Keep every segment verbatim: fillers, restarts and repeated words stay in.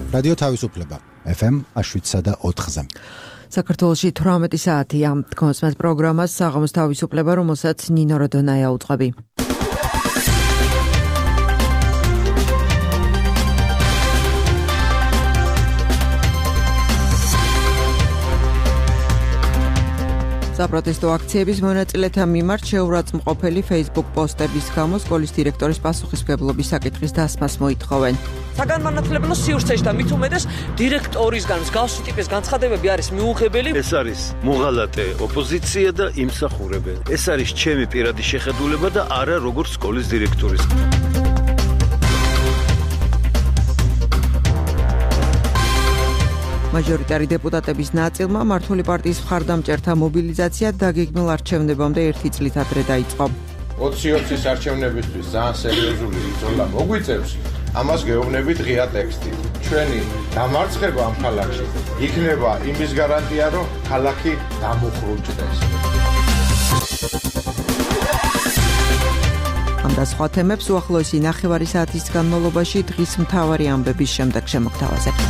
რადიო თავისუფლება ეფ ემ შვიდსა და ოთხზე. საქართველოში თვრამეტი საათია. თქოს მას პროგრამას საღამოს თავისუფლება, რომელსაც ნინო როდონაია უძღვები. საპროტესტო აქციების მონაწილეთა მიმართ შეურაცხმყოფელი Facebook პოსტების გამო სკოლის დირექტორის პასუხისმგებლობის საკითხის დასმას მოითხოვენ. საგანმანათლებლო სივრცეში და მით უმეტეს დირექტორისგან მსგავსი ტიპის განცხადებები არის მიუღებელი. ეს არის მოღალატე ოპოზიცია და იმსახურებელი. ეს არის ჩემი პირადი შეხედულება და არა როგორც სკოლის დირექტორის. მაჟორიტარი დეპუტატების ნაწილმა მართული პარტიის მხარდამჭერთა მობილიზაცია დაგეგმილ არჩევნებამდე ერთი წლით ადრე დაიწყო. ოცი ოცის არჩევნებისთვის ძალიან სერიოზული ბრძოლა მოგვიწევს. ამას გეუბნებით ღია ტექსტით. ჩვენი დამარცხება ამ ქალაქში იქნება იმის გარანტია, რომ ქალაქი დამუხრუჭდეს. ამ და სხვა თემებს უახლოესი ნახევარი საათის განმავლობაში დღის მთავარი ამბების შემდეგ შემოგთავაზებთ.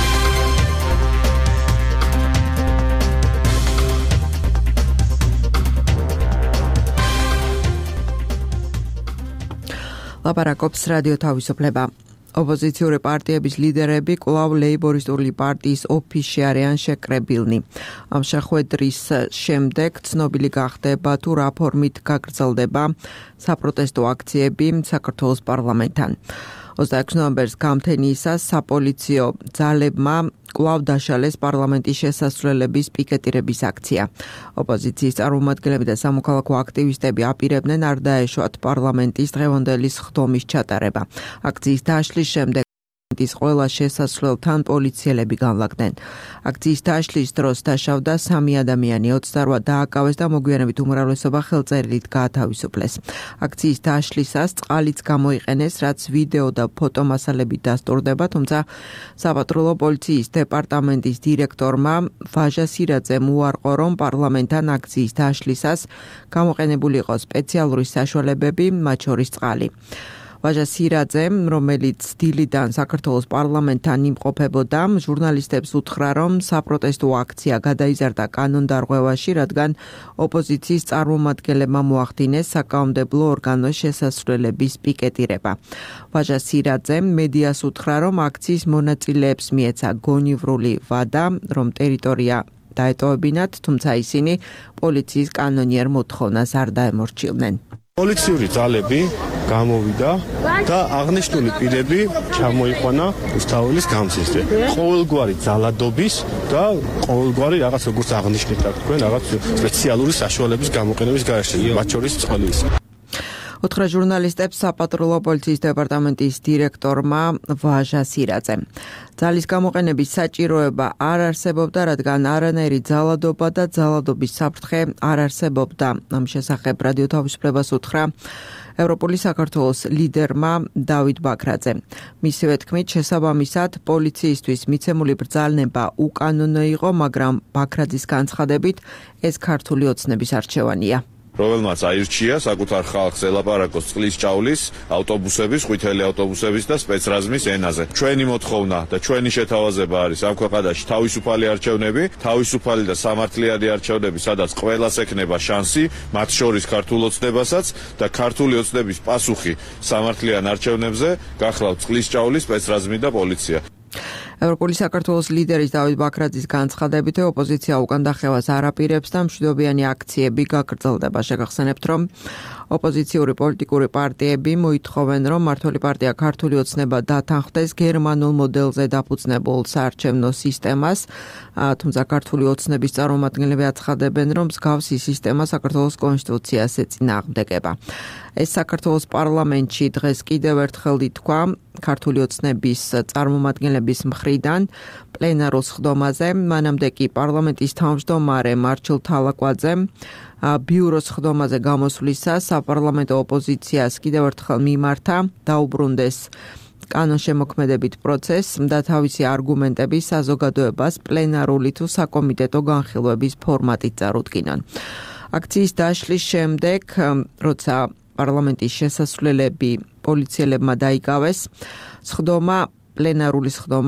ლაპარაკობს რადიო თავისუფლება. ოპოზიციური პარტიების ლიდერები კვლავ ლეიბორისტული პარტიის ოფისში არიან შეკრებილნი. ამ შეხვედრის შემდეგ ცნობილი გახდება თუ რა ფორმით გაგრძელდება საპროტესტო აქციები საქართველოს პარლამენტთან. ოცდაექვსი ნოემბერს გამთენიისას საპოლიციო ძალებმა კვლავ დაშალეს პარლამენტის შესასვლელების პიკეტირების აქცია. ოპოზიციის წარმომადგენლები და სამოქალაქო აქტივისტები აპირებდნენ არ დაეშვათ პარლამენტის დღევანდელი სხდომის ჩატარება. აქციის დაშლის შემდეგ ის ყველა შესასვლელთან პოლიციელები განლაგდნენ. აქციის დაშლის დროს დაშავდა სამი ადამიანი, ოცდარვა დააკავეს და მოგვიანებით უმრავლესობა ხელწერილით გაათავისუფლეს. აქციის დაშლისას წყალიც გამოიყენეს, რაც ვიდეო და ფოტომასალებით დასტურდება, თუმცა საპატრულო პოლიციის დეპარტამენტის დირექტორმა ვაჟა სირაძემ უარყო, რომ პარლამენტთან აქციის დაშლისას გამოყენებული იყო სპეციალური საშუალებები, მათ შორის წყალი. ვაჟა სირაძემ, რომელიც დილიდან საქართველოს პარლამენტთან იმყოფებოდა, ჟურნალისტებს უთხრა, რომ საპროტესტო აქცია გადაიზარდა კანონდარღვევაში, რადგან ოპოზიციის წარმომადგენლებმა მოახდინეს საკანონმდებლო ორგანოს შესასვლელების პიკეტირება. ვაჟა სირაძემ მედიას უთხრა, რომ აქციის მონაწილეებს მიეცა გონივრული ვადა, რომ ტერიტორია დაეტოვებინათ, თუმცა ისინი პოლიციის კანონიერ მოთხოვნას არ დაემორჩილნენ. პოლიციური ძალები გამოვიდა და აღნიშნული პირები ჩამოიყვანა რუსთაველის გამზირზე. ყოველგვარი ძალადობის და ყოველგვარი რაღაც როგორც აღნიშნეთ თქვენ რაღაც სპეციალური საშუალების გამოყენების გარეშე, მათ შორის წყლის. უთხრა ჟურნალისტებს საპატრულო პოლიციის დეპარტამენტის დირექტორმა ვაჟა სირაძემ. ძალის გამოყენების საჭიროება არ არსებობდა, რადგან არანაირი ძალადობა და ძალადობის საფრთხე არ არსებობდა. ამ შესახებ რადიო თავისუფლებას უთხრა ევროპული საქართველოს ლიდერმა დავით ბაქრაძემ. მისივე თქმით, შესაბამისად პოლიციისთვის მიცემული ბრძანება უკანონო იყო, მაგრამ ბაქრაძის განცხადებით ეს ქართული ოცნების არჩევანია. რომელმაც აირჩია საკუთარ ხალხს ელაპარაკოს წყლის ჭაულის, ავტობუსების, ყვითელი ავტობუსების და სპეცრაზმის ენაზე. ჩვენი მოთხოვნა და ჩვენი შეთავაზება არის ამ ქვეყანაში თავისუფალი არჩევნები, თავისუფალი და სამართლიანი არჩევნები, სადაც ყველას ექნება შანსი, მათ შორის ქართულ ოცნებასაც და ქართული ოცნების პასუხი სამართლიან არჩევნებზე გახლავთ წყლის ჭაული, სპეცრაზმი და პოლიცია. ევროპული საქართველოს ლიდერის დავით ბაქრაძის განცხადებით, ოპოზიცია უკან დახევას არ აპირებს და მშვიდობიანი აქციები გაგრძელდება. შეგახსენებთ, რომ ოპოზიციური პოლიტიკური პარტიები მოითხოვენ, რომ მართული პარტია ქართული ოცნება დათანხმდეს გერმანულ მოდელზე დაფუძნებულ საარჩევნო სისტემას, თუმცა ქართული ოცნების წარმომადგენლები აცხადებენ, რომ მსგავსი სისტემა საქართველოს კონსტიტუციას ეწინააღმდეგება. ეს საქართველოს პარლამენტში დღეს კიდევ ერთხელ ითქვა ქართული ოცნების წარმომადგენლების მხრიდან პლენარულ სხდომაზე, მანამდე კი პარლამენტის თავმჯდომარე მარჩილ თალაკვაძემ ბიუროს სხდომაზე გამოსვლისას საპარლამენტო ოპოზიციას კიდევ ერთხელ მიმართა დაუბრუნდეს კანონშემოქმედებით პროცესს და თავისი არგუმენტების საზოგადოებას პლენარული თუ საკომიტეტო განხილვების ფორმატით წარუდგინონ. აქციის დაშლის შემდეგ, როცა პარლამენტის შესასვლელები პოლიციელებმა დაიკავეს, სხდომა, პლენარული სხდომა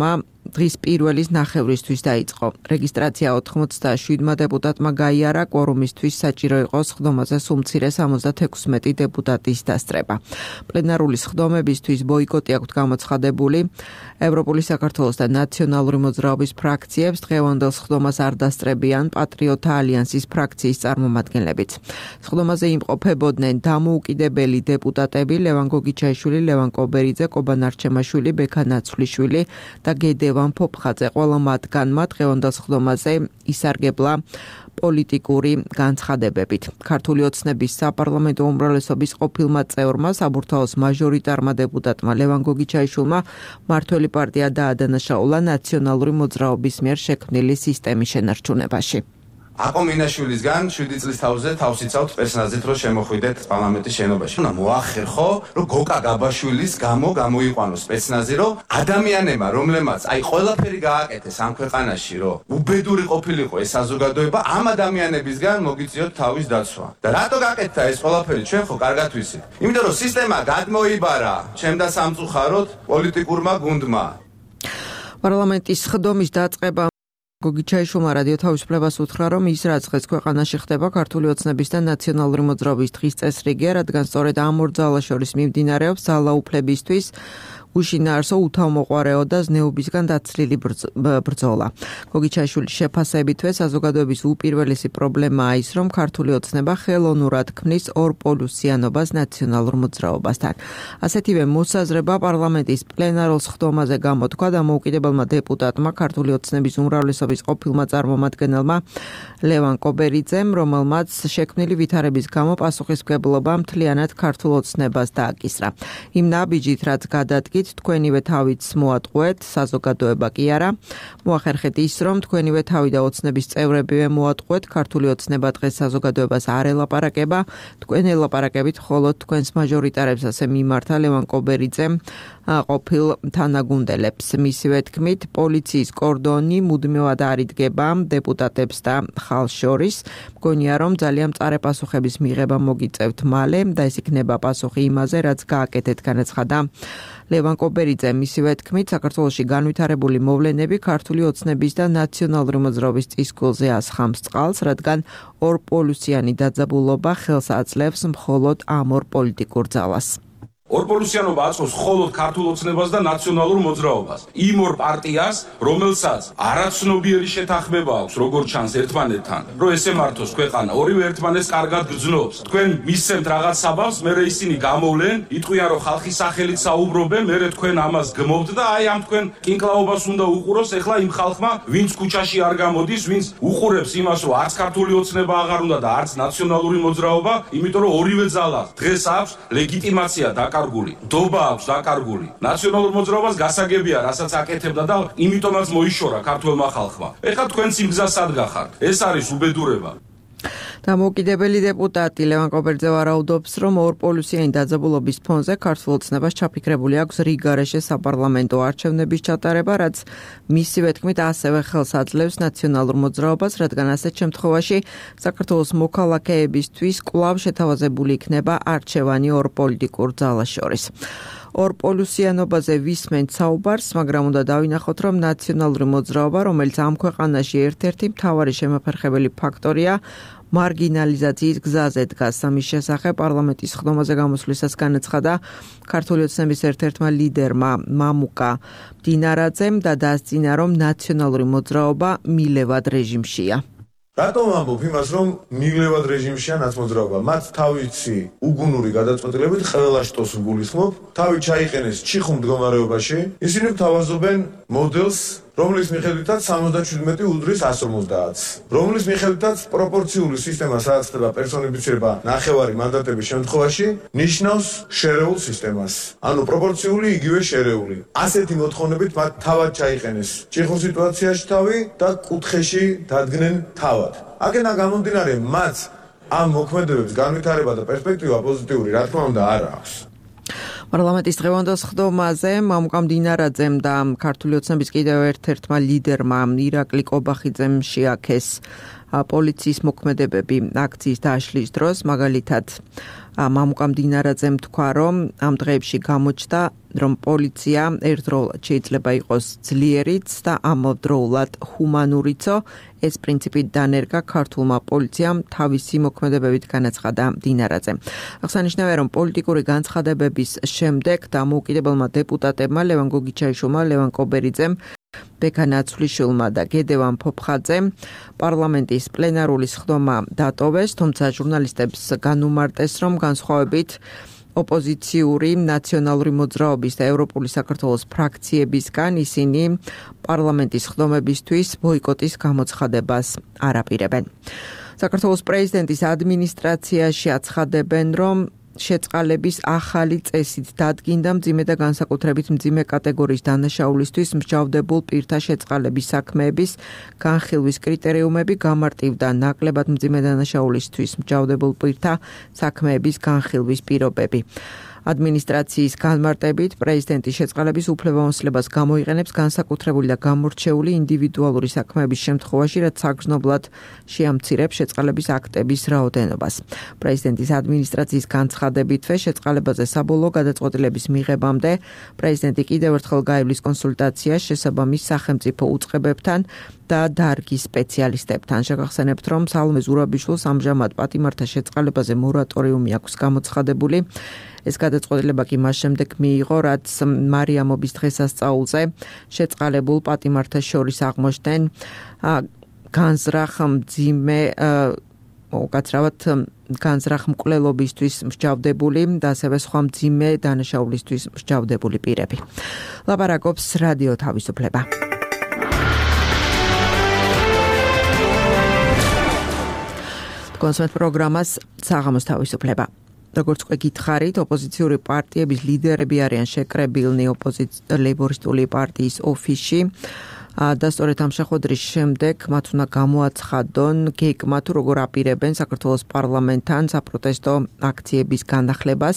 დღის პირველის ნახევრისთვის დაიწყო. რეგისტრაცია ოთხმოცდაშვიდმა დეპუტატმა გაიარა, კვორუმისთვის საჭირო იყო სხდომაზე სულ მცირე სამოცდათექვსმეტი დეპუტატის დასწრება. პლენარული სხდომებისთვის ბოიკოტი აქვთ გამოცხადებული ევროპული საქართველოს და ნაციონალური მოძრაობის ფრაქციებს, დღევანდელ სხდომას არ დასწრებიან პატრიოტთა ალიანსის ფრაქციის წარმომადგენლებიც. სხდომაზე იმყოფებოდნენ დამოუკიდებელი დეპუტატები ლევან გოგიჩაიშვილი, ლევან კობერიძე, კობა ნარჩემაშვილი, ბექა ნაცვლიშვილი და გედევან ფოფხაძე. ყველა მათგანმა დღევანდელ სხდომაზე ისარგებლა პოლიტიკური განცხადებებით. ქართული ოცნების საპარლამენტო უმრავლესობის ყოფილმა წევრმა, საბურთალოს მაჟორიტარმა დეპუტატმა ლევან გოგიჩაიშვილმა მართველი პარტია დაადანაშაულა ნაციონალური მოძრაობის მიერ შექმნილი სისტემის შენარჩუნებაში. აკო მინაშვილისგან შვიდი წლის თავზე თავს იცავთ პერსონაჟით, რომ შემოხვიდეთ პარლამენტის შენობაში. უნდა მოახერხო, რომ გოკა გაბაშვილის გამო გამოიყვანო სპეცნაზი, რომ ადამიანებმა, რომლებმაც აი ყველაფერი გააკეთეს ამ ქვეყანაში, რომ უბედური ყოფილიყო ეს საზოგადოება, ამ ადამიანებისგან მოგიწიოთ თავის დაცვა. და რატო გააკეთა ეს ყველაფერი? ჩვენ ხო კარგად ვიცით. იმიტომ რომ სისტემა გადმოიბარა ჩემდა სამწუხაროდ პოლიტიკურმა გუნდმა. პარლამენტის სხდომის დაწყება გოგიჩაიშვილმა რადიო თავისუფლებას უთხრა, რომ ის რაც დღეს ქვეყანაში ხდება ქართული ოცნების და ნაციონალური მოძრაობის დღის წესრიგია, რადგან სწორედ ამ ორ ძალას შორის მიმდინარეობს ძალაუფლებისთვის უშინაარსო უთავმოყვარეო და ზნეობისგან დაცლილი ბრძოლა. გოგიჩაიშვილის შეფასებითვე საზოგადოების უპირველესი პრობლემაა ის, რომ ქართული ოცნება ხელოვნურად ქმნის ორპოლუსიანობას ნაციონალურ მოძრაობასთან. ასეთივე მოსაზრება პარლამენტის პლენარულ სხდომაზე გამოთქვა დამოუკიდებელმა დეპუტატმა ქართული ოცნების უმრავლესობის ყოფილმა წარმომადგენელმა ლევან კობერიძემ, რომელმაც შექმნილი ვითარების გამო პასუხისმგებლობა მთლიანად ქართულ ოცნებას დააკისრა. იმ ნაბიჯით, რაც გადადგა თქვენივე თავიც მოატყუეთ, საზოგადოება კი არა. მოახერხეთ ის, რომ თქვენივე თავი და ოცნების წევრებივე მოატყუეთ, ქართული ოცნება დღეს საზოგადოებას არ ელაპარაკება, თქვენ ელაპარაკებით მხოლოდ თქვენს მაჟორიტარებს, ასე მიმართა ლევან კობერიძემ ყოფილ თანაგუნდელებს. მისივე თქმით, პოლიციის კორდონი მუდმივად არიდგება დეპუტატებს და ხალხს შორის. მგონია, რომ ძალიან მწარე პასუხების მიღება მოგიწევთ მალე და ეს იქნება პასუხი იმაზე, რაც გააკეთეთ, განაცხადა ლევან კობერიძე. მისივე თქმით, საქართველოში განვითარებული მოვლენები ქართული ოცნების და ნაციონალური მოძრაობის წისქვილზე ასხამს წყალს, რადგან ორპოლუსიანი დაძაბულობა ხელს აძლევს მხოლოდ ამ ორ პოლიტიკურ ძალას. ორპოლუსიანობა აწყობს მხოლოდ ქართულ ოცნებას და ნაციონალურ მოძრაობას. იმ ორ პარტიას, რომელსაც არაცნობიერი შეთანხმება აქვს, როგორც ჩანს ერთმანეთთან, რომ ესე მართოს ქვეყანა, ორივე ერთმანეთს კარგად გრძნობს. თქვენ მისცემთ რაღაც საბავს, მერე ისინი გამოვლენ, იტყვიან, რომ ხალხის სახელით საუბრობენ, მერე თქვენ ამას გმობთ და აი ამ თქვენ კინკლაობას უნდა უყუროს ეხლა იმ ხალხმა, ვინც ქუჩაში არ გამოდის, ვინც უყურებს იმას, რომ არც ქართული ოცნება აღარ უნდა და არც ნაციონალური მოძრაობა, იმიტომ რომ ორივე ძალას დღეს აქვს ლეგიტიმაცია და დობა აქვს დაკარგული. ნაციონალურ მოძრაობას გასაგებია, რასაც აკეთებდა და იმიტომაც მოიშორა ქართველმა ხალხმა. ეხლა თქვენ სიმგზას ადგახართ. ეს არის უბედურება. დამოუკიდებელი დეპუტატი ლევან კობერიძე ვარაუდობს, რომ ორპოლუსიანი დაძაბულობის ფონზე ქართულ ოცნებას ჩაფიქრებული აქვს რიგგარეშე საპარლამენტო არჩევნების ჩატარება, რაც მისივე თქმით ასევე ხელს აძლევს ნაციონალურ მოძრაობას, რადგან ასეთ შემთხვევაში საქართველოს მოქალაქეებისთვის კვლავ შეთავაზებული იქნება არჩევანი ორ პოლიტიკურ ძალას შორის. ორპოლუსიანობაზე ვისმენთ საუბარს, მაგრამ უნდა დავინახოთ, რომ ნაციონალური მოძრაობა, რომელიც ამ ქვეყანაში ერთ-ერთი მთავარი შემაფერხებელი ფაქტორია, მარგინალიზაციის გზაზე დგას. ამის შესახებ პარლამენტის სხდომაზე გამოსვლისას განაცხადა ქართული ოცნების ერთ-ერთმა ლიდერმა მამუკა მდინარაძემ და დაასწინა, რომ ნაციონალური მოძრაობა მილევად რეჟიმშია. რატომ ამბობ იმას, რომ მილევად რეჟიმშია ნაცმოძრაობა? მათ თავისი უგუნური გადაწყვეტილებით ყველა შტოს უგულისხმობ, თავი ჩაიყენეს ჩიხურ მდგომარეობაში, ისინი გვთავაზობენ მოდელს, რომლის მიხედვითაც სამოცდაშვიდმეტი უდრის ასს ორმოცდაათს, რომლის მიხედვითაც პროპორციული სისტემა, სადაც ხდება პერსონიფიცირება ნახევარი მანდატების შემთხვევაში, ნიშნავს შერეულ სისტემას. ანუ პროპორციული იგივე შერეული. ასეთი მოთხოვნებით მათ თავად ჩაიყენეს ჩიხურ სიტუაციაში თავი და კუთხეში დადგნენ თავად. აქედან გამომდინარე, მათ ამ მოქმედებებს განვითარება და პერსპექტივა პოზიტიური, რა თქმა უნდა, არ აქვს. პარლამენტის დღევანდელ სხდომაზე მამუკა მდინარაძემ და ქართული ოცნების კიდევ ერთ-ერთმა ლიდერმა ირაკლი კობახიძემ შეაქეს პოლიციის მოქმედებები აქციის დაშლის დროს, მაგალითად მამუკამ დინარაძემ თქვა, რომ ამ დღეებში გამოჩნდა, რომ პოლიცია ერთდროულად შეიძლება იყოს ძლიერიც და ამავდროულად ჰუმანურიცო. ეს პრინციპი დანერგა ქართულმა პოლიციამ თავისი მოქმედებებით განაცხადა დინარაძემ. აღსანიშნავია, რომ პოლიტიკური განცხადებების შემდეგ დამოუკიდებელმა დეპუტატებმა ლევან გოგიჩაიშვილმა, ლევან კობერიძემ, ბექა ნაცვლიშვილმა და გედევან ფოფხაძემ პარლამენტის პლენარული სხდომა დატოვეს, თუმცა ჟურნალისტებს განუმარტეს, რომ განსხვავებით ოპოზიციური ნაციონალური მოძრაობის და ევროპული საქართველოს ფრაქციებისგან ისინი პარლამენტის სხდომებისთვის ბოიკოტის გამოცხადებას არ აპირებენ. საქართველოს პრეზიდენტის ადმინისტრაციაში აცხადებენ, რომ შეწყალების ახალი წესით დადგინდა მძიმე და განსაკუთრებით მძიმე კატეგორიის დანაშაულისთვის მსჯავრდებულ პირთა შეწყალების საქმეების განხილვის კრიტერიუმები, გამარტივდა ნაკლებად მძიმე დანაშაულისთვის მსჯავრდებულ პირთა საქმეების განხილვის პირობები. ადმინისტრაციის განმარტებით პრეზიდენტის შეწყალების უფლებამოსილებას გამოიყენებს განსაკუთრებული და გამორჩეული ინდივიდუალური საქმეების შემთხვევაში, რაც საგრძნობლად შეამცირებს შეწყალების აქტების რაოდენობას. პრეზიდენტის ადმინისტრაციის განცხადებითვე შეწყალებაზე საბოლოო გადაწყვეტილების მიღებამდე პრეზიდენტი კიდევ ერთხელ გაივლის კონსულტაციას შესაბამის სახელმწიფო უწყებებთან და დარგის სპეციალისტებთან. შეგახსენებთ, რომ სალომე ზურაბიშვილს ამჟამად პატიმართა შეწყალებაზე მორატორიუმი აქვს გამოცხადებული. ეს გადაწყვეტილება კი მას შემდეგ მიიღო, რაც მარიამობის დღესასწაულზე შეწყალებულ პატიმართას შორის აღმოჩნდნენ განზრახ მძიმე უკაცრავად განზრახ მკვლელობისთვის მსჯავრდებული და ასევე სხვა მძიმე დანაშაულისთვის მსჯავრდებული პირები. ლაპარაკობს რადიო თავისუფლება. კონსერტ პროგრამას საღამოს თავისუფლება. როგორც უკვე გითხარით, ოპოზიციური პარტიების ლიდერები არიან შეკრებილნი ლეიბორისტული პარტიის ოფისში და სწორედ ამ შეხვედრის შემდეგ მათ უნდა გამოაცხადონ გეგმა თუ როგორ აპირებენ საქართველოს პარლამენტთან საპროტესტო აქციების განახლებას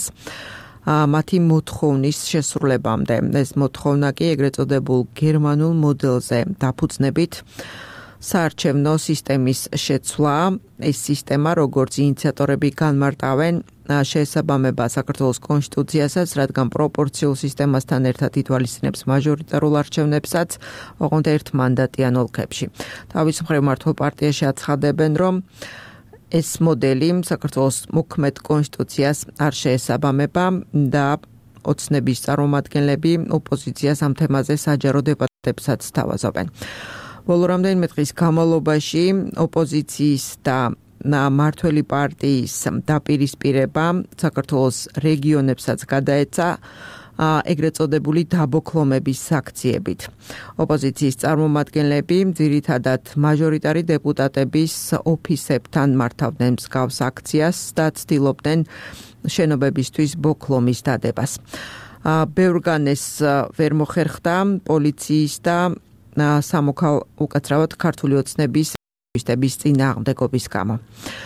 მათი მოთხოვნის შესრულებამდე. ეს მოთხოვნა კი ეგრეთ წოდებულ გერმანულ მოდელზე დაფუძნებით საარჩევნო სისტემის შეცვლა. ეს სისტემა, როგორც ინიციატორები განმარტავენ, შეესაბამება საქართველოს კონსტიტუციასაც, რადგან პროპორციულ სისტემასთან ერთად ითვალისწინებს მაჟორიტარულ არჩევნებსაც, ოღონდ ერთმანდატიან ოლქებში. თავის მხრივ მართლ პარტიაში აცხადებენ, რომ ეს მოდელი საქართველოს მოქმედ კონსტიტუციას არ შეესაბამება და ოცნების წარმომადგენლები ოპოზიციას ამ თემაზე საჯარო დებატებსაც სთავაზობენ. ბოლო რამდენიმე დღის განმავლობაში ოპოზიციის და მართველი პარტიის დაპირისპირება საქართველოს რეგიონებსაც გადაეცა ეგრეთ წოდებული დაბოქლომების აქციებით. ოპოზიციის წარმომადგენლები ძირითადად მაჟორიტარი დეპუტატების ოფისებთან მართავდნენ მსგავს აქციას და ცდილობდნენ შენობებისთვის ბოქლომის დადებას. ბევრგან ეს ვერ მოხერხდა პოლიციის და სამოქალ უკაცრავად ქართული ოცნების აქტივისტების წინააღმდეგობის გამო.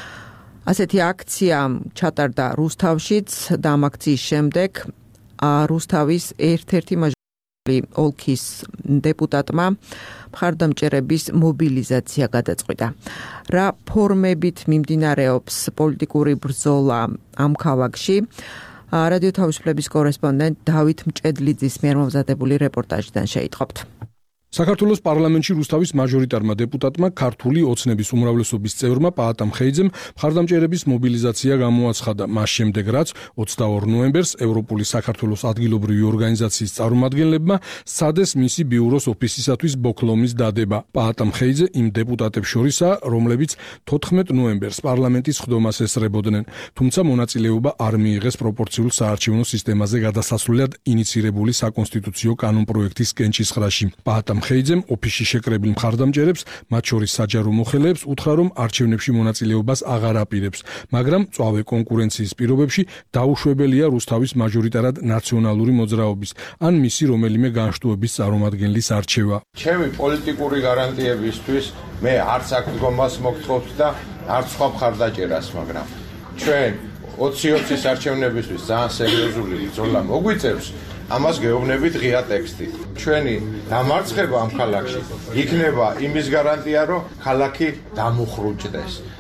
ასეთი აქცია ჩატარდა რუსთავშიც და ამ აქციის შემდეგ რუსთავის ერთ-ერთი მაჟორიტარული ოლქის დეპუტატმა მხარდამჭერების მობილიზაცია გადაწყვიტა. რა ფორმებით მიმდინარეობს პოლიტიკური ბრძოლა ამ ქალაქში? რადიო თავისუფლების კორესპონდენტ დავით მჭედლიძის მიერ მომზადებული რეპორტაჟიდან შეიტყობთ. საქართველოს პარლამენტში რუსთავის მაჟორიტარმა დეპუტატმა ქართული ოცნების უმრავლესობის წევრმა პაატამ ხეიძემ მხარდამჭერების მობილიზაცია გამოაცხადა მას შემდეგ, რაც ოცდაორ ნოემბერს ევროპული საქართველოს ადგილობრივი ორგანიზაციის წარმომადგენლებმა სცადეს მისი ბიუროს ოფისისათვის ბოქლომის დადება. პაატამ ხეიძე იმ დეპუტატებს შორისაა, რომლებიც თოთხმეტ ნოემბერს პარლამენტის სხდომას ესწრებოდნენ, თუმცა მონაწილეობა არ მიიღეს პროპორციულ საარჩევნო სისტემაზე გადასასვლელად ინიცირებული საკონსტიტუციო კანონპროექტის კენჭისყრაში. პაატამ ხეიძემ ოფისში შეკრებილ მხარდამჭერებს, მათ შორის საჯარო მოხელეებს, უთხრა, რომ არჩევნებში მონაწილეობას აღარ აპირებს, მაგრამ მწვავე კონკურენციის პირობებში დაუშვებელია რუსთავის მაჟორიტარად ნაციონალური მოძრაობის ან მისი რომელიმე განშტოების წარმომადგენლის არჩევა. ჩემი პოლიტიკური გარანტიებისთვის მე არც აქ დგომას მოგთხოვთ და არც სხვა მხარდაჭერას, მაგრამ ჩვენ ოცი ოცის არჩევნებისთვის ძალიან სერიოზული ბრძოლა მოგვიწევს. ამას გეუბნებით ღია ტექსტით. ჩვენი დამარცხება ამ ქალაქში იქნება იმის გარანტია, რომ ქალაქი დამუხრუჭდეს.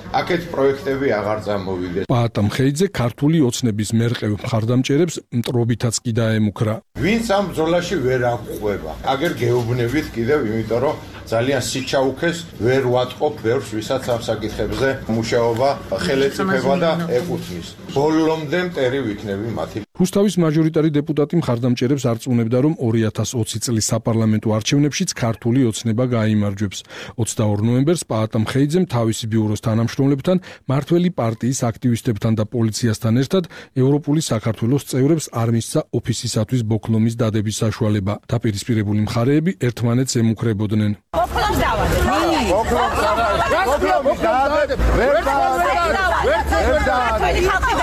აქეთ პროექტები აღარ წამოვიდეს. პაატამ ხეიძე ქართული ოცნების მერყევ მხარდამჭერებს მტრობითაც კი დაემუქრა. ვინც ამ ბრძოლაში ვერ აღყვება. აგერ გეუბნებით კიდევ, იმიტომ რომ ძალიან სიჩაუქეს ვერ ვატყობ ბევრს, ვისაც ამ საკითხებზე მუშაობა ხელეწიფება და ეკუთვნის. ბოლომდე მტერი ვიქნები მათი. რუსთავის მაჟორიტარი დეპუტატი მხარდამჭერებს არწმუნებდა, რომ ორი ათას ოცი წლის საპარლამენტო არჩევნებშიც ქართული ოცნება გაიმარჯვებს. ოცდაორ ნოემბერს პაატამ ხეიძემ თავისი ბიუროს თანამშრომლებთან, მართველი პარტიის აქტივისტებთან და პოლიციასთან ერთად ევროპული საქართველოს წევრებს არ მისცა ოფისისათვის ბოქლომის დადების საშუალება. დაპირისპირებული მხარეები ერთმანეთს ემუქრებოდნენ. ბოქლომს დავადებ. ბოქლომს ბოქლომს დავადებ. ვერ დავადებ. ვერ დავადებ.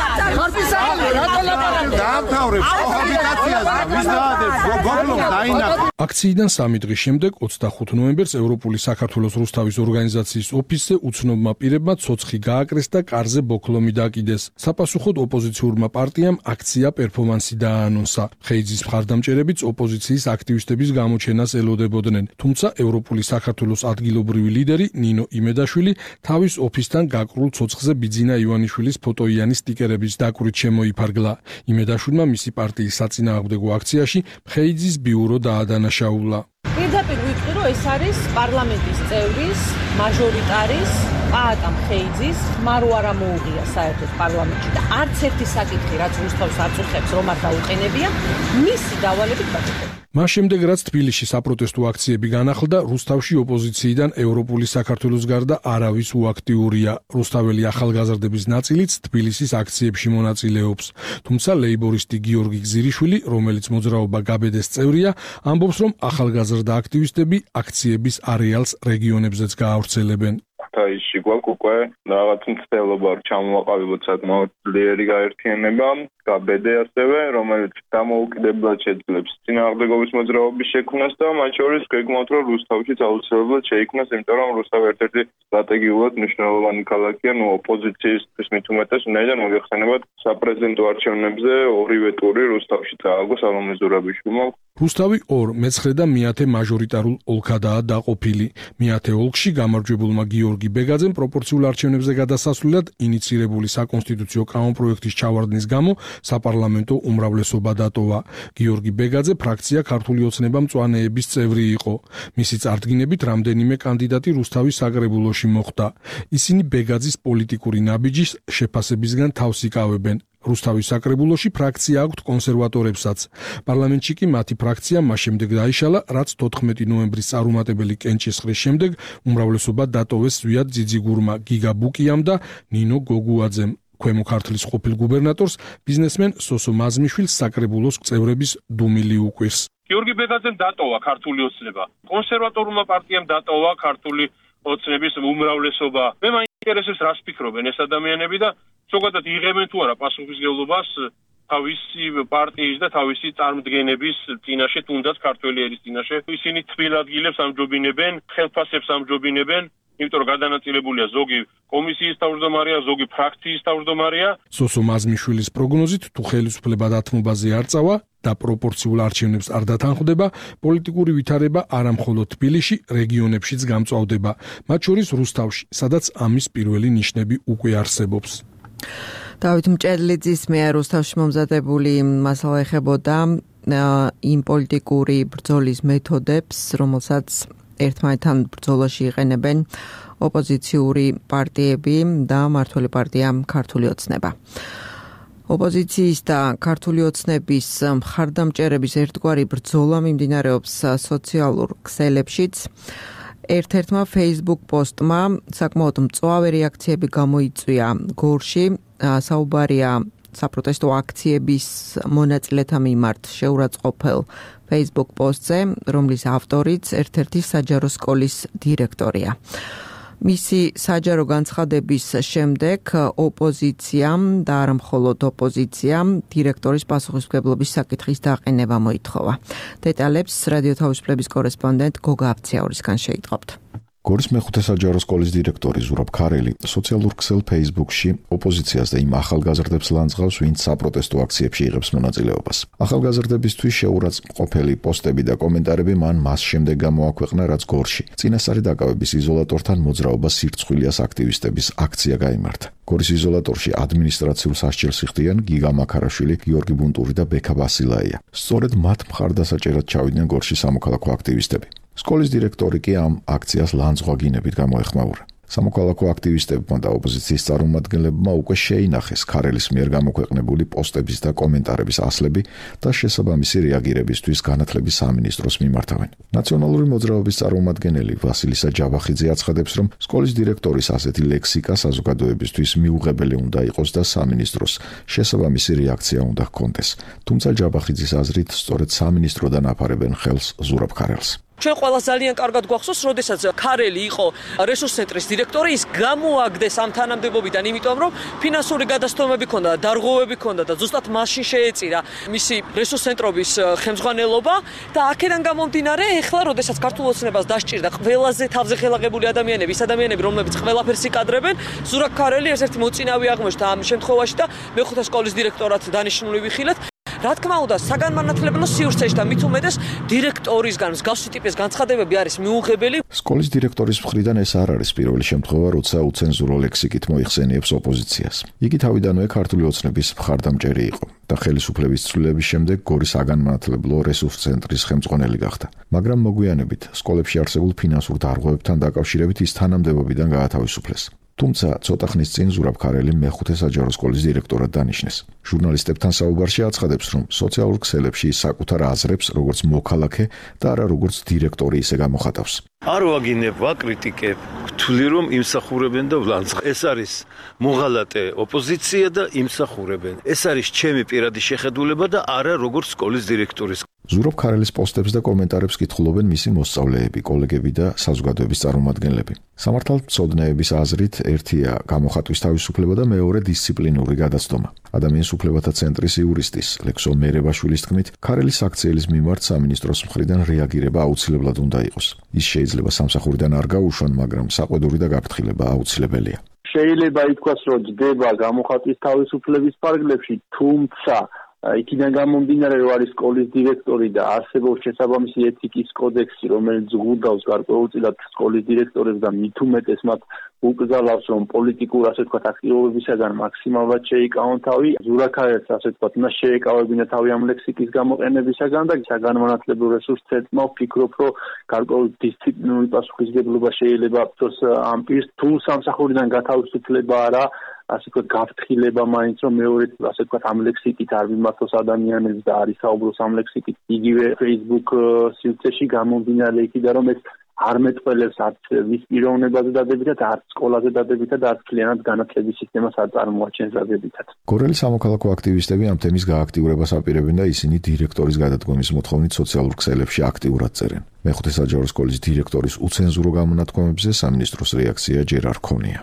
დაამთავრებს კოჰაბიტაციას და ვის დაადებს გოგლომს დაინახო. აქციიდან სამი დღის შემდეგ ოცდახუთ ნოემბერს ევროპული საქართველოს რუსთავის ორგანიზაციის ოფისზე უცნობმა პირებმა ცოცხი გააკრეს და კარზე ბოქლომი დაკიდეს. საპასუხოდ ოპოზიციურმა პარტიამ აქცია პერფორმანსი დააანონსა. ხეიძის მხარდამჭერებიც ოპოზიციის აქტივისტების გამოჩენას ელოდებოდნენ. თუმცა ევროპული საქართველოს ადგილობრივი ლიდერი ნინო იმედაშვილი თავის ოფისთან გაკრულ ცოცხზე ბიძინა ივანიშვილის ფოტოიანის სტიკერების დაკვირით შემოიფარგლა. იმედაშვილმა მისი პარტიის საწინააღმდეგო აქციაში ხეიძის ბიურო დაადანაშაულა. პირდაპირ ვიტყვი, რომ ეს არის პარლამენტის წევრის, მაჟორიტარის, პაატამ ხეიძის ხმარ არ მოუღია საერთოდ პარლამენტში და არც ერთი საკითხი, რაც რუსთავს აწუხებს, რომ არ დაუყენებია, მისი დავალებით გაჩვენდა. მას შემდეგ, რაც თბილისში საპროტესტო აქციები განახლდა, რუსთავში ოპოზიციიდან ევროპული საქართველოს გარდა არავის უაქტიურია. რუსთაველი ახალგაზრდების ნაწილიც თბილისის აქციებში მონაწილეობს. თუმცა ლეიბორისტი გიორგი გზირიშვილი, რომელიც მოძრაობა გაბედეს წევრია, ამბობს, რომ ახალგაზრდა აქტივისტები აქციების არეალს რეგიონებზეც გაავრცელებენ. ქუთაისში გვაქვს უკვე რაღაც მცდელობა, რომ ჩამოვაყალიბოთ საკმაოდ ძლიერი გაერთიანება, გაბედე ასევე, რომელიც დამოუკიდებლად შეძლებს წინააღმდეგობის მოძრაობის შექმნას და მათ შორის გეგმავთ, რომ რუსთავშიც აუცილებლად შეიქმნას, იმიტომ რომ რუსთავი ერთ-ერთი სტრატეგიულად მნიშვნელოვანი ქალაქია, ნუ ოპოზიციისთვის მით უმეტეს, ვინაიდან მოიხსენებათ საპრეზიდენტო არჩევნებზე ორივე ტური რუსთავში წააგო სალომე ზურაბიშვილმა. რუსთავი ორ, მეცხრე და მეათე მაჟორიტარულ ოლქადაა დაყოფილი. მეათე ოლქში გამარჯვებულმა გიორგი ბეგაძემ პროპორციულ არჩევნებზე გადასასვლელად ინიცირებული საკონსტიტუციო კანონპროექტის ჩავარდნის გამო საპარლამენტო უმრავლესობა დატოვა. გიორგი ბეგაძე ფრაქცია ქართული ოცნება მწვანეების წევრი იყო. მისი წარდგინებით რამდენიმე კანდიდატი რუსთავის საკრებულოში მოხვდა. ისინი ბეგაძის პოლიტიკური ნაბიჯის შეფასებისგან თავს იკავებენ. რუსთავის საკრებულოში ფრაქცია აქვთ კონსერვატორებსაც. პარლამენტში კი მათი ფრაქცია მას შემდეგ დაიშალა, რაც თოთხმეტი ნოემბრის წარუმატებელი კენჭისყრის შემდეგ უმრავლესობა დატოვეს ზვიად ძიძიგურმა, გიგა ბუკიამ და ნინო გოგუაძემ. ქვემო ქართლის ყოფილ გუბერნატორს ბიზნესმენ სოსო მაზმიშვილს საკრებულოს წევრების დუმილი უყვირს. გიორგი ბეგაძემ დატოვა ქართული ოცნება. კონსერვატორულმა პარტიამ დატოვა ქართული ოცნების უმრავლესობა. მე მაინტერესებს რას ფიქრობენ ეს ადამიანები და ზოგადად იღებენ თუ არა პასუხისმგებლობას თავისი პარტიის და თავისი წარმდგენების წინაშე, თუნდაც ქართველი ერის წინაშე. ისინი თბილ ადგილებს ამჯობინებენ, ხელფასებს ამჯობინებენ, იმიტომ რომ გადანაწილებულია ზოგი კომისიის თავმჯდომარეა, ზოგი ფრაქციის თავმჯდომარეა. სოსო მაზმიშვილის პროგნოზით, თუ ხელისუფლება დათმობაზე არ წავა და პროპორციულ არჩევნებს არ დათანხმდება, პოლიტიკური ვითარება არა მხოლოდ თბილისში, რეგიონებშიც გამწვავდება, მათ შორის რუსთავში, სადაც ამის პირველი ნიშნები უკვე არსებობს. დავით მჭედლიძის მე რუსთავში მომზადებული მასალა ეხებოდა იმ პოლიტიკური ბრძოლის მეთოდებს, რომელსაც ერთმანეთთან ბრძოლაში იყენებენ ოპოზიციური პარტიები და მართველი პარტია ქართული ოცნება. ოპოზიციის და ქართული ოცნების მხარდამჭერების ერთგვარი ბრძოლა მიმდინარეობს სოციალურ ქსელებშიც. ერთ-ერთმა Facebook პოსტმა საკმაოდ მწვავე რეაქციები გამოიწვია გორში, საუბარია საპროტესტო აქციების მონაწილეთა მიმართ შეურაცხყოფელ Facebook პოსტზე, რომლის ავტორიც ერთ-ერთი საჯარო სკოლის დირექტორია. მისი საჯარო განცხადების შემდეგ ოპოზიციამ და არა მხოლოდ ოპოზიციამ დირექტორის პასუხისმგებლობის საკითხის დაყენება მოითხოვა. დეტალებს რადიო თავისუფლების კორესპონდენტ გოგა აფციაურისგან შეიტყობთ. გორის მეხუთე საჯარო სკოლის დირექტორი ზურაბ ქარელი სოციალურ ქსელ Facebook-ში ოპოზიციას და იმ ახალგაზრდებს ლანძღავს, ვინც საპროტესტო აქციებში იღებს მონაწილეობას. ახალგაზრდებისთვის შეურაცხმყოფელი პოსტები და კომენტარები მან მას შემდეგ გამოაქვეყნა, რაც გორში წინასწარი დაკავების იზოლატორთან მოძრაობა სირცხვილიას აქტივისტების აქცია გაიმართა. გორის იზოლატორში ადმინისტრაციულ სასჯელს იხდიან გიგა მაქარაშვილი, გიორგი ბუნტური და ბექა ბასილაია. სწორედ მათ მხარდასაჭერად ჩავიდნენ გორში სამოქალაქო აქტივისტები. სკოლის დირექტორი კი ამ აქციას ლანძღვაგინებით გამოეხმაურა. სამოქალაქო აქტივისტებმა და ოპოზიციის წარმომადგენლებმა უკვე შეინახეს ქარელის მიერ გამოქვეყნებული პოსტების და კომენტარების ასლები და შესაბამისი რეაგირებისთვის განათლების სამინისტროს მიმართავენ. ნაციონალური მოძრაობის წარმომადგენელი ვასილისა ჯავახიძე აცხადებს, რომ სკოლის დირექტორის ასეთი ლექსიკა საზოგადოებისთვის მიუღებელი უნდა იყოს და სამინისტროს შესაბამისი რეაქცია უნდა ჰქონდეს. თუმცა ჯავახიძის აზრით, სწორედ სამინისტროდან აფარებენ ხელს ზურაბ ქარელს. ჩვენ ყველა ძალიან კარგად გვახსოვს, როდესაც ქარელი იყო რესურს ცენტრის დირექტორი, ის გამოაგდეს ამ თანამდებობიდან, იმიტომ რომ ფინანსური გადასტომები ჰქონდა, დარღვევები ჰქონდა და ზუსტად მაშინ შეეწირა მისი რესურს ცენტრობის ხელმძღვანელობა და აქედან გამომდინარე, ეხლა როდესაც ქართულ ოცნებას დასჭირდა ყველაზე თავზე ხელაღებული ადამიანები, ის ადამიანები, რომლებიც ყველაფერს იკადრებენ, ზურაბ ქარელი ერთ-ერთი მოწინავე აღმოჩნდა ამ შემთხვევაში და მეხუთე სკოლის დირექტორად დანიშნული ვიხილეთ. რა თქმა უნდა, საგანმანათლებლო სივრცეში და მით უმეტეს დირექტორისგან მსგავსი ტიპის განცხადებები არის მიუღებელი. სკოლის დირექტორის მხრიდან ეს არ არის პირველი შემთხვევა, როცა უცენზურო ლექსიკით მოიხსენიებს ოპოზიციას. იგი თავიდანვე ქართული ოცნების მხარდამჭერი იყო და ხელისუფლების ცვლილების შემდეგ გორის საგანმანათლებლო რესურს ცენტრის ხელმძღვანელი გახდა. მაგრამ მოგვიანებით სკოლებში არსებულ ფინანსურ დარღვევებთან დაკავშირებით ის თანამდებობიდან გაათავისუფლეს. თუმცა ცოტა ხნის წინ ზურაბ ქარელი მეხუთე საჯარო სკოლის დირექტორად დანიშნეს. ჟურნალისტებთან საუბარში აცხადებს, რომ სოციალურ ქსელებში ის საკუთარ აზრებს როგორც მოქალაქე და არა როგორც დირექტორი ისე გამოხატავს. არ ვაგინებ, ვაკრიტიკებ, ვთვლი რომ იმსახურებენ და ვლანძღ. ეს არის მოღალატე ოპოზიცია და იმსახურებენ. ეს არის ჩემი პირადი შეხედულება და არა როგორც სკოლის დირექტორის. ზურაბ ქარელის პოსტებს და კომენტარებს კითხულობენ მისი მოსწავლეები, კოლეგები და საზოგადოების წარმომადგენლები. სამართალმცოდნეების აზრით, ერთია გამოხატვის თავისუფლება და მეორე დისციპლინური გადაცდომა. ადამიანის უფლებათა ცენტრის იურისტის ლექსო მერებაშვილის თქმით, ქარელის აქციელის მიმართ სამინისტროს მხრიდან რეაგირება აუცილებლად უნდა იყოს. ის შეიძლება სამსახურიდან არ გაუშვან, მაგრამ საყვედური და გაფრთხილება აუცილებელია. შეიძლება ითქვას, რომ ჯდება გამოხატვის თავისუფლების ფარგლებში, თუმცა იქიდან გამომდინარე, რომ არის სკოლის დირექტორი და არსებობს შესაბამისი ეთიკის კოდექსი, რომელიც ზღუდავს გარკვეულწილად სკოლის დირექტორებს და მით უმეტეს მათ უკრძალავს, რომ პოლიტიკურ, ასე ვთქვათ, აქტივობებისაგან მაქსიმალურად შეიკავონ თავი. ზურაბ ქარელს, ასე ვთქვათ, უნდა შეეკავებინა თავი ამ ლექსიკის გამოყენებისაგან და საგანმანათლებლო რესურს ცენტრმა ვფიქრობ, რომ გარკვეულ დისციპლინური პასუხისმგებლობა შეიძლება აქვს ამ პირს, თუ სამსახურიდან გათავისუფლება არა, ასე ვთქვათ, გაფრთხილება მაინც, რომ მეორე, ასე ვთქვათ, ამ ლექსიკით არ მიმართოს ადამიანებს და არის საუბრობს ამ ლექსიკით იგივე Facebook სივრცეში გამომდინარე იქიდან, რომ ეს არ მეტყველებს არც ვის პიროვნებაზე დადებითად, არც სკოლაზე დადებითად, არც მთლიანად განათლების სისტემას არ წარმოაჩენს დადებითად. გორელის სამოქალაქო აქტივისტები ამ თემის გააქტიურებას აპირებენ და ისინი დირექტორის გადადგომის მოთხოვნით სოციალურ ქსელებში აქტიურად წერენ. მეხუთე საჯარო სკოლის დირექტორის უცენზურო გამონათქვამებზე სამინისტროს რეაქცია ჯერ არ ჰქონია.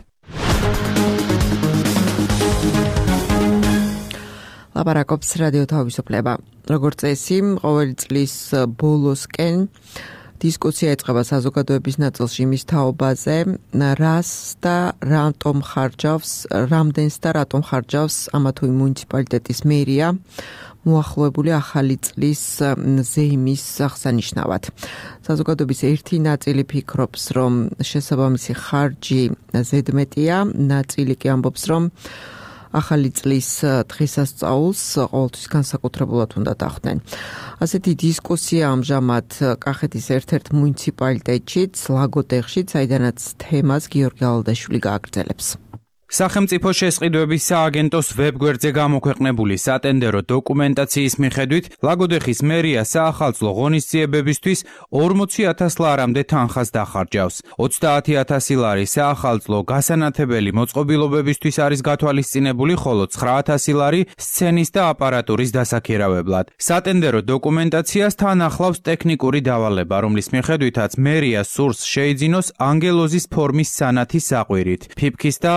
ლაპარაკობს რადიო თავისუფლება. როგორც წესი, ყოველი წლის ბოლოსკენ დისკუსია ეწყება საზოგადოების ნაწილში იმის თაობაზე, რას და რატომ ხარჯავს, რამდენს და რატომ ხარჯავს ამა თუ იმ მუნიციპალიტეტის მერია მოახლოებული ახალი წლის ზეიმის აღსანიშნავად. საზოგადოების ერთი ნაწილი ფიქრობს, რომ შესაბამისი ხარჯი ზედმეტია, ნაწილი კი ამბობს, რომ ახალი წლის დღესასწაულს ყოველთვის განსაკუთრებულად უნდა დახვდნენ. ასეთი დისკუსია ამჟამად კახეთის ერთ-ერთ მუნიციპალიტეტშიც, ლაგოდეხშიც, საიდანაც თემას გიორგი ალდაშვილი გააგრძელებს. სახელმწიფო შესყიდვების სააგენტოს ვებგვერდზე გამოქვეყნებული სატენდერო დოკუმენტაციის მიხედვით, ლაგოდეხის მერია საახალწლო ღონისძიებებისთვის ორმოცი ათას ლარამდე თანხას დახარჯავს. ოცდაათი ათასი ლარი საახალწლო გასანათებელი მოწყობილობებისთვის არის გათვალისწინებული, ხოლო ცხრა ათასი ლარი სცენის და აპარატურის დასაქირავებლად. სატენდერო დოკუმენტაციას თან ახლავს ტექნიკური დავალება, რომლის მიხედვითაც მერია სურს შეიძინოს ანგელოზის ფორმის სანათის საყვირით, ფიფქის და სხივ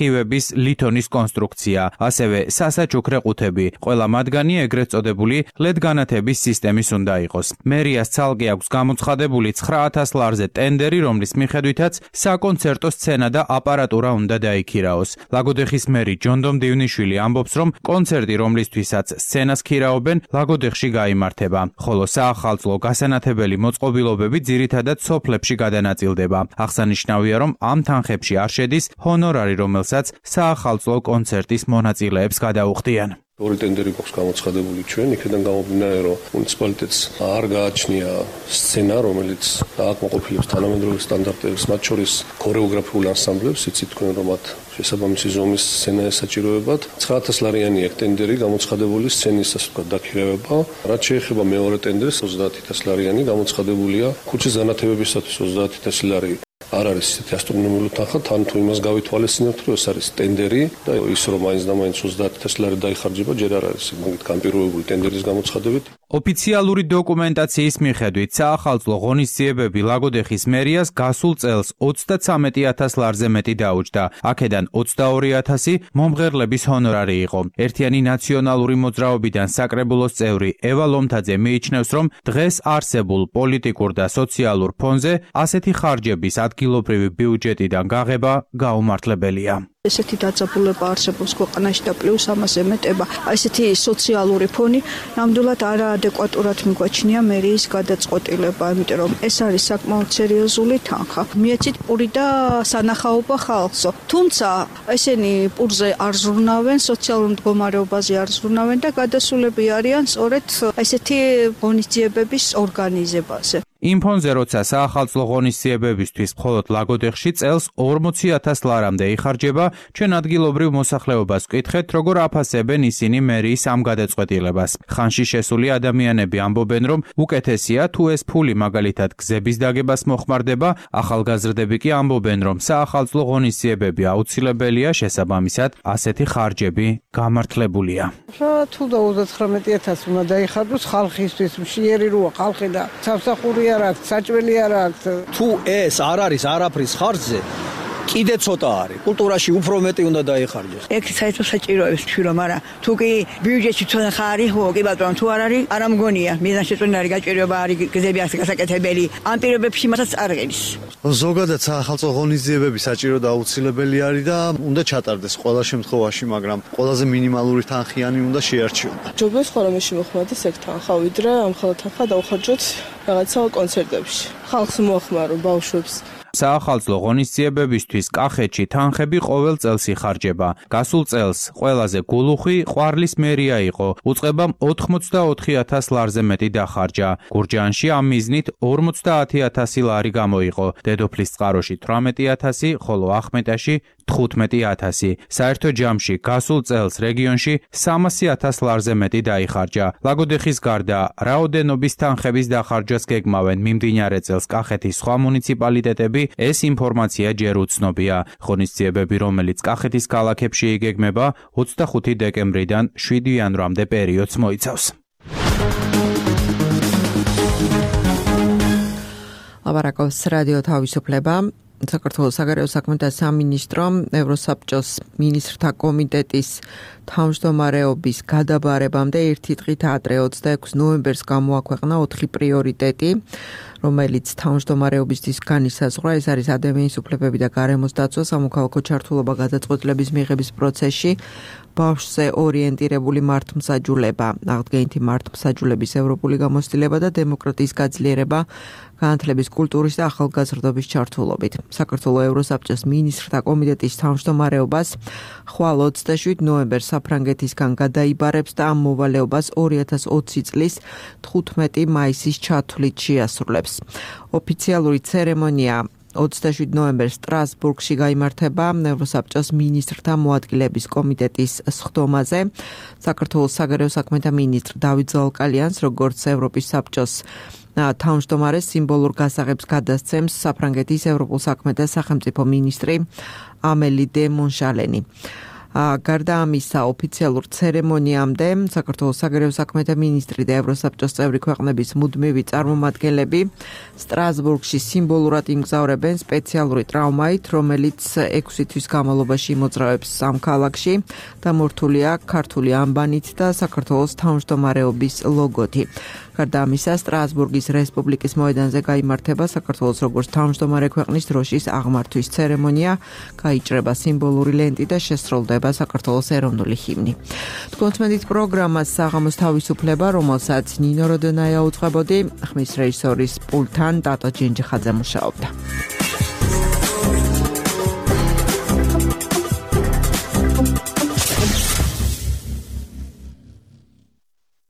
სხივების ლითონის კონსტრუქცია, ასევე სასაჩუქრე ყუთები. ყველა მათგანი ეგრეთ წოდებული ლედ განათების სისტემის უნდა იყოს. მერიას ცალკე აქვს გამოცხადებული ცხრა ათას ლარზე ტენდერი, რომლის მიხედვითაც საკონცერტო სცენა და აპარატურა უნდა დაიქირაოს. ლაგოდეხის მერი ჯონდომ დივნიშვილი ამბობს, რომ კონცერტი, რომლისთვისაც სცენას ქირაობენ, ლაგოდეხში გაიმართება, ხოლო საახალწლო გასანათებელი მოწყობილობები ძირითადად სოფლებში გადანაწილდება. აღსანიშნავია, რომ ამ თანხებში არ შედის ჰონორარი, რომელსაც საახალწლო კონცერტის მონაწილეებს გადაუხდიან. ორი ტენდერი გვაქვს გამოცხადებული ჩვენ, იქიდან გამომდინარე, რომ მუნიციპალიტეტს არ გააჩნია სცენა, რომელიც დააკმაყოფილებს თანამედროვე სტანდარტებს, მათ შორის ქორეოგრაფიულ ანსამბლებს, იცით თქვენ, რომ მათ შესაბამისი ზომის სცენა ესაჭიროებათ. ცხრა ათას ლარიანი აქვს ტენდერი გამოცხადებული სცენის, ასე ვთქვათ, დაქირავება. რაც შეეხება მეორე ტენდერს, ოცდაათ ათას ლარიანი გამოცხადებულია ქუჩის განათებებისათვის ოცდაათ ათას ლარი. არ არის ისეთი ასტრონომიული თანხა, თან თუ იმას გავითვალისწინებთ, რომ ეს არის ტენდერი და ის რომ მაინც და მაინც ოცდაათ ათას ლარი დაიხარჯება, ჯერ არ არის მაგით განპირობებული ტენდერის გამოცხადებით. ოფიციალური დოკუმენტაციის მიხედვით საახალწლო ღონისძიებები ლაგოდეხის მერიას გასულ წელს ოცდაცამეტი ათას ლარზე მეტი დაუჯდა. აქედან ოცდაორი ათასი მომღერლების ჰონორარი იყო. ერთიანი ნაციონალური მოძრაობიდან საკრებულოს წევრი ევა ლომთაძე მიიჩნევს, რომ დღეს არსებულ პოლიტიკურ და სოციალურ ფონზე ასეთი ხარჯების ადგილობრივი ბიუჯეტიდან გაღება გაუმართლებელია. ესეთი დაძაბულება არსებობს ქვეყანაში და პლუს ამას ემეტება ესეთი სოციალური ფონი ნამდვილად არაადეკვატურად მიგვაჩნია მერიის გადაწყვეტილება, იმიტომ რომ ეს არის საკმაოდ სერიოზული თანხა. მიეცით პური და სანახაობა ხალხსო. თუმცა ესენი პურზე არ ზრუნავენ, სოციალურ მდგომარეობაზე არ ზრუნავენ და გადასულები არიან სწორედ ესეთი ღონისძიებების ორგანიზებაზე. იმ ფონზე, როცა საახალწლო ღონისძიებებისთვის მხოლოდ ლაგოდეხში წელს ორმოცი ათას ლარამდე იხარჯება, ჩვენ ადგილობრივ მოსახლეობას ვკითხეთ, როგორ აფასებენ ისინი მერიის ამ გადაწყვეტილებას. ხანში შესული ადამიანები ამბობენ, რომ უკეთესია თუ ეს ფული მაგალითად გზების დაგებას მოხმარდება, ახალგაზრდები კი ამბობენ, რომ საახალწლო ღონისძიებები აუცილებელია, შესაბამისად ასეთი ხარჯები გამართლებულია. რა თუ და ოცდათხრამეტი ათასი უნდა დაიხარჯოს ხალხისთვის, მშიერი როა ხალხი და სამსახური არ აქვს, საჭველი არ აქვს. თუ ეს არ არის არაფრის ხარჯზე, კიდე ცოტა არის. კულტურაში უფრო მეტი უნდა დაიხარჯოს. ეგ საერთოდ საჭიროებს შვილო, მაგრამ თუ კი ბიუჯეტში თვითონ ხარი, ხო, კი ბატონო, თუ არ არის, არ ამგონია. მიზანშეწონილი არის გაჭიროება, არის გზები აქვს გასაკეთებელი. ამ პირობებში მათაც არ ღერის. ზოგადად საახალწლო ღონისძიებები საჭირო და აუცილებელი არის და უნდა ჩატარდეს ყველა შემთხვევაში, მაგრამ ყველაზე მინიმალური თანხიანი უნდა შეარჩიოდა. ჯობებს ხო რომ შემოხმარდეს ეგ თანხა, ვიდრე ამ ხელა თანხა დავხარჯოთ რაღაცა კონცერტებში. ხალხს მოახმარო ბავშვებს. საახალწლო ღონისძიებებისთვის კახეთში თანხები ყოველ წელს იხარჯება. გასულ წელს ყველაზე გულუხვი ყვარლის მერია იყო. უწყებამ ოთხმოცდაოთხი ათას ლარზე მეტი დახარჯა. გურჯაანში ამ მიზნით ორმოცდაათი ათასი ლარი გამოიყო. დედოფლის წყაროში თვრამეტი ათასი, ხოლო ახმეტაში თხუთმეტი ათასი. საერთო ჯამში გასულ წელს რეგიონში სამასი ათას ლარზე მეტი დაიხარჯა. ლაგოდეხის გარდა რაოდენობის თანხების დახარჯვას გეგმავენ მიმდინარე წელს კახეთის სხვა მუნიციპალიტეტები. ეს ინფორმაცია ჯერ უცნობია. ღონისძიებები, რომელიც კახეთის ქალაქებში იგეგმება, ოცდახუთი დეკემბრიდან შვიდი იანვრამდე პერიოდს მოიცავს. ლაპარაკობს რადიო თავისუფლება. საქართველოს საგარეო საქმეთა სამინისტრო ევროსაბჭოს მინისტრთა კომიტეტის თავმჯდომარეობის გადაბარებამდე ერთი დღით ადრე ოცდაექვსი ნოემბერს გამოაქვეყნა ოთხი პრიორიტეტი, რომელიც თავმჯდომარეობისთვის განისაზღვრა. ეს არის ადამიანის უფლებები და გარემოს დაცვა, სამოქალაქო ჩართულობა გადაწყვეტილების მიღების პროცესში, ბავშვზე ორიენტირებული მართლმსაჯულება, აღდგენითი მართლმსაჯულების ევროპული გამოცდილება და დემოკრატიის გაძლიერება განათლების კულტურის და ახალგაზრდობის ჩართულობით. საქართველოს ევროსაბჭოს მინისტრთა კომიტეტის თავმჯდომარეობას ხვალ ოცდაშვიდ ნოემბერს საფრანგეთისგან გადაიბარებს და ამ მოვალეობას ორი ათას ოცი წლის თხუთმეტი მაისის ჩათვლით შეასრულებს. ოფიციალური ცერემონია ოცდაშვიდ ნოემბერს სტრასბურგში გაიმართება ევროსაბჭოს მინისტრთა მოადგილეების კომიტეტის სხდომაზე. საქართველოს საგარეო საქმეთა მინისტრ დავით ზალკალიანს, როგორც ევროპის საბჭოს თავმჯდომარეს სიმბოლურ გასაღებს გადასცემს საფრანგეთის ევროპულ საქმეთა სახელმწიფო მინისტრი ამელი დე მონშალენი. გარდა ამისა, ოფიციალურ ცერემონიამდე საქართველოს საგარეო საქმეთა მინისტრი და ევროსაბჭოს წევრი ქვეყნების მუდმივი წარმომადგენლები სტრასბურგში სიმბოლურად იმგზავრებენ სპეციალური ტრამვაით, რომელიც ექვსი თვის განმავლობაში მოძრაობს ამ ქალაქში. დამორთულია ქართული ამბანით და საქართველოს თავმჯდომარეობის ლოგოთი. გარდა ამისა, სტრასბურგის რესპუბლიკის მოედანზე გაიმართება საქართველოს როგორც თავმჯდომარე ქვეყნის დროშის აღმართვის ცერემონია, გაიჭრება სიმბოლური ლენტი და შესრულდება საქართველოს ეროვნული ჰიმნი. თქვენთმეტით პროგრამას საღამოს თავისუფლება, რომელსაც ნინო როდონაია უძღვებოდი, ხმის რეჟისორის პულტთან ტატო ჯინჯიხაძე მუშაობდა.